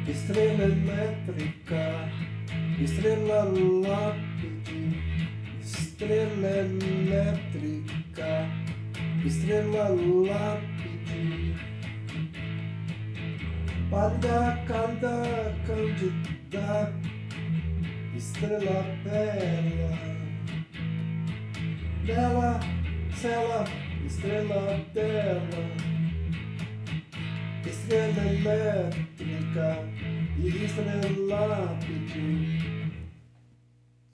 Estrela elétrica, estrela lápide, estrela elétrica, estrela lápide, pálida, cálida, cândida, estrela bela, bela, cela, estrela dela, estrela elétrica e estrela lápide.